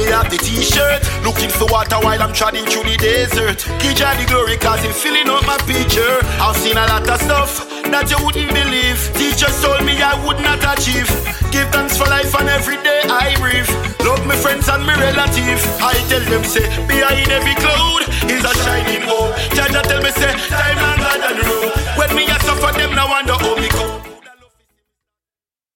me have the t-shirt. Looking for water while I'm trotting through the desert. Give Jah the glory cause he filling up my picture. I've seen a lot of stuff that you wouldn't believe. Teachers told me I would not achieve. Give thanks for life and every day I breathe. Love my friends and my relative. I tell them say behind every cloud is